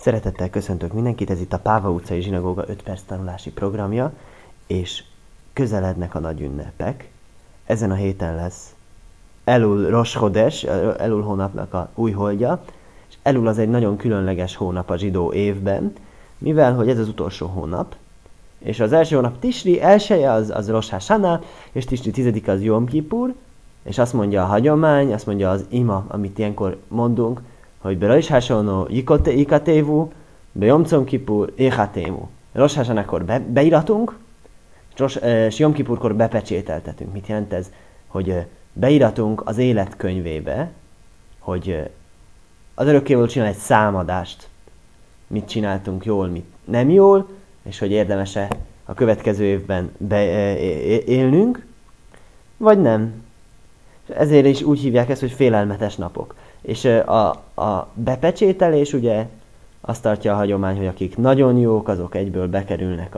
Szeretettel köszöntök mindenkit, ez itt a Páva utcai zsinagóga 5 perc tanulási programja, és közelednek a nagy ünnepek. Ezen a héten lesz Elul Rosh Chodesh, Elul hónapnak a új holdja, és Elul az egy nagyon különleges hónap a zsidó évben, mivel hogy ez az utolsó hónap, és az első hónap Tisri elsője az Rosh Hashanah, és Tisri 10 az Jom Kippur, és azt mondja a hagyomány, azt mondja az ima, amit ilyenkor mondunk, hogy be Rosh Hashanah ikatévu, be Jom Kippur éhatému. Rosh Hashanah-kor beiratunk, és Jom Kippurkor bepecsételtetünk. Mit jelent ez? Hogy beiratunk az élet könyvébe, hogy az örökkévaló csinál egy számadást, mit csináltunk jól, mit nem jól, és hogy érdemes-e a következő évben élnünk, vagy nem. Ezért is úgy hívják ezt, hogy félelmetes napok. És a bepecsételés ugye azt tartja a hagyomány, hogy akik nagyon jók, azok egyből bekerülnek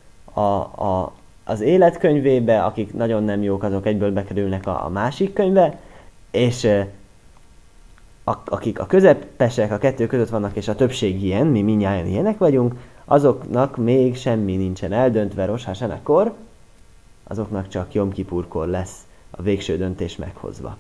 az életkönyvébe, akik nagyon nem jók, azok egyből bekerülnek a másik könyvbe, és akik a közepesek, a kettő között vannak, és a többség ilyen, mi mindnyájan ilyenek vagyunk, azoknak még semmi nincsen eldöntve Rosh Hashanah-kor, azoknak csak Jom Kippurkor lesz a végső döntés meghozva.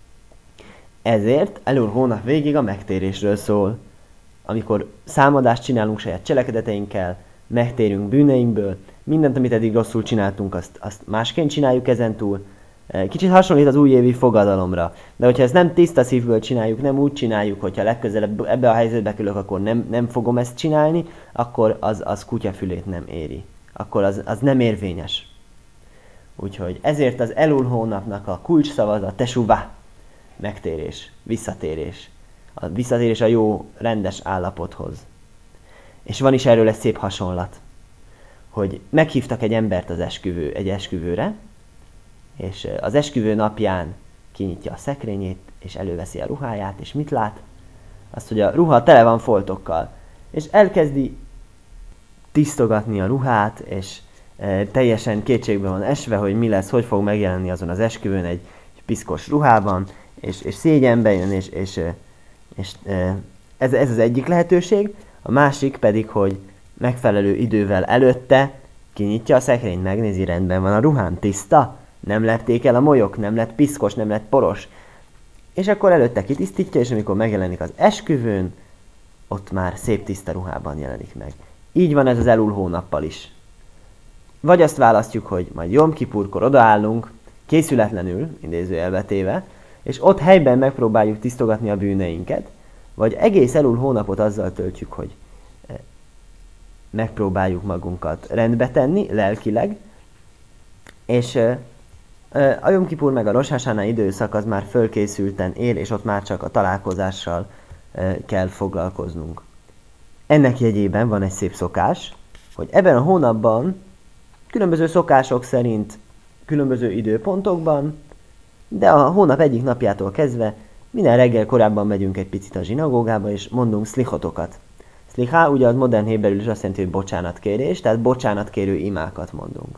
Ezért Elul hónap végig a megtérésről szól. Amikor számadást csinálunk saját cselekedeteinkkel, megtérünk bűneinkből, mindent, amit eddig rosszul csináltunk, azt másként csináljuk ezentúl. Kicsit hasonlít az újévi fogadalomra. De hogyha ezt nem tiszta szívből csináljuk, nem úgy csináljuk, hogyha legközelebb ebbe a helyzetbe kerülök, akkor nem fogom ezt csinálni, akkor az kutyafülét nem éri. Akkor az nem érvényes. Úgyhogy ezért az Elul hónapnak a kulcsszava a tesuvá, megtérés, visszatérés. A visszatérés a jó, rendes állapothoz. És van is erről egy szép hasonlat, hogy meghívtak egy embert egy esküvőre, és az esküvő napján kinyitja a szekrényét, és előveszi a ruháját, és mit lát? Azt, hogy a ruha tele van foltokkal. És elkezdi tisztogatni a ruhát, és teljesen kétségbe van esve, hogy mi lesz, hogy fog megjelenni azon az esküvőn egy piszkos ruhában, és szégyenbe jön, és ez az egyik lehetőség. A másik pedig, hogy megfelelő idővel előtte kinyitja a szekrényt, megnézi, rendben van a ruhám, tiszta, nem lették el a molyok, nem lett piszkos, nem lett poros. És akkor előtte kitisztítja, és amikor megjelenik az esküvőn, ott már szép tiszta ruhában jelenik meg. Így van ez az Elul hónappal is. Vagy azt választjuk, hogy majd Jom Kippurkor odaállunk, készületlenül, idézőjelbe téve, és ott helyben megpróbáljuk tisztogatni a bűneinket, vagy egész Elul hónapot azzal töltjük, hogy megpróbáljuk magunkat rendbe tenni, lelkileg, és a Jom Kippur meg a Rosh Hashanah időszak az már fölkészülten él, és ott már csak a találkozással kell foglalkoznunk. Ennek jegyében van egy szép szokás, hogy ebben a hónapban különböző szokások szerint, különböző időpontokban, de a hónap egyik napjától kezdve minden reggel korábban megyünk egy picit a zsinagógába, és mondunk szlichotokat. Szlichá ugye az modern héberül is azt jelenti, hogy bocsánatkérés, tehát bocsánatkérő imákat mondunk.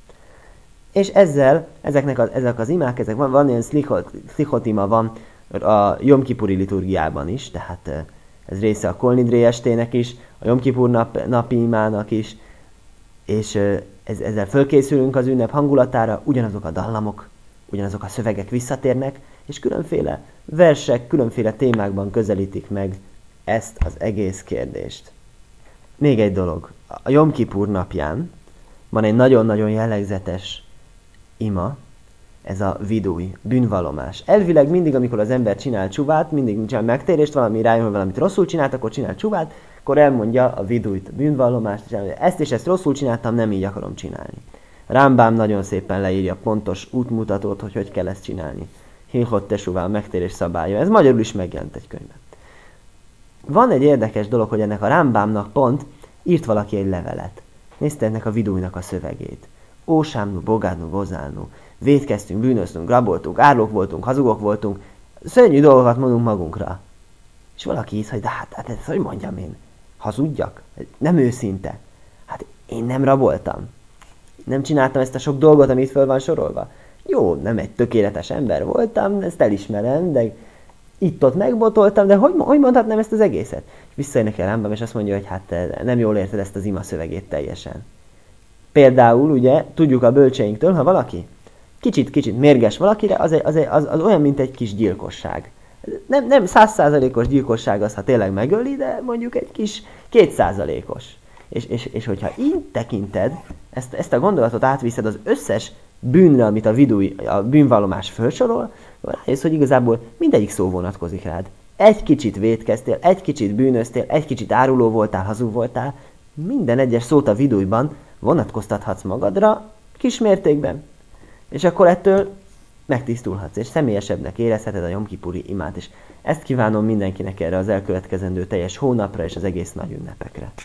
És ezzel, ezek az imák, van ilyen szlichot ima van a Jom Kippuri liturgiában is, tehát ez része a Kol Nidrei estének is, a Jom Kippur napi imának is, és ezzel fölkészülünk az ünnep hangulatára, ugyanazok a dallamok, ugyanazok a szövegek visszatérnek, és különféle versek, különféle témákban közelítik meg ezt az egész kérdést. Még egy dolog. A Jom Kippur napján van egy nagyon-nagyon jellegzetes ima, ez a vidúj, bűnvallomás. Elvileg mindig, amikor az ember csinál csuvát, mindig csinál megtérést, valami rájön, hogy valamit rosszul csinált, akkor csinál csuvát, akkor elmondja a vidújt, a bűnvallomást, ezt és ezt rosszul csináltam, nem így akarom csinálni. Rambam nagyon szépen leírja pontos útmutatót, hogy kell ezt csinálni. Hilchot tesuvá, a megtérés szabálya. Ez magyarul is megjelent egy könyvben. Van egy érdekes dolog, hogy ennek a Rambamnak pont írt valaki egy levelet. Nézte ennek a vidújnak a szövegét. Ósámnu, bogádnu, gozálnu. Vétkeztünk, bűnöztünk, raboltunk, árlók voltunk, hazugok voltunk. Szörnyű dolgokat mondunk magunkra. És valaki hisz, hogy de hát ezt hogy mondjam én? Hazudjak? Nem őszinte. Hát én nem raboltam. Nem csináltam ezt a sok dolgot, amit föl van sorolva. Jó, nem egy tökéletes ember voltam, ezt elismerem, de itt-ott megbotoltam, de hogy mondhatnám ezt az egészet? És visszajön neki a Rambam, és azt mondja, hogy hát te nem jól érted ezt az ima szövegét teljesen. Például, ugye, tudjuk a bölcseinktől, ha valaki kicsit mérges valakire, az olyan, mint egy kis gyilkosság. Nem 100%-os gyilkosság az, ha tényleg megöli, de mondjuk egy kis 2%-os. És hogyha így tekinted, ezt a gondolatot átviszed az összes bűnre, amit a bűnvallomás felsorol, rájössz, hogy igazából mindegyik szó vonatkozik rád. Egy kicsit vétkeztél, egy kicsit bűnöztél, egy kicsit áruló voltál, hazug voltál, minden egyes szót a vidújban vonatkoztathatsz magadra kis mértékben. És akkor ettől megtisztulhatsz, és személyesebbnek érezheted a Jom Kipuri imát, és ezt kívánom mindenkinek erre az elkövetkezendő teljes hónapra és az egész nagy ünnepekre.